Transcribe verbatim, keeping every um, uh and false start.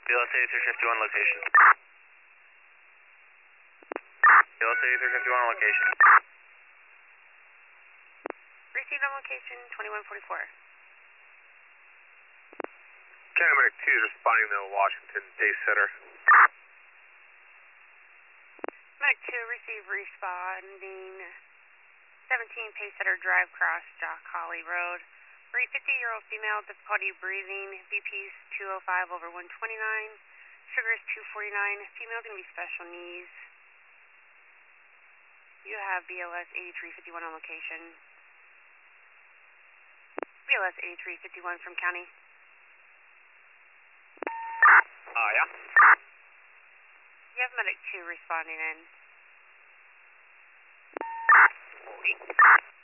B L S eighty-three fifty-one location. B L S eighty-three fifty-one on location. Received on location, twenty-one forty-four. County Medic two is responding to Washington Day Center. Medic two, receive responding seventeen Paysetter Drive, Cross Jock Holly Road. For a fifty-year-old female, difficulty breathing, B P's two oh five over one twenty-nine, sugar is two forty-nine, female going to be special needs. You have B L S eighty-three fifty-one on location. B L S eighty-three fifty-one from county. Uh, yeah. You have Medic two responding in. forty.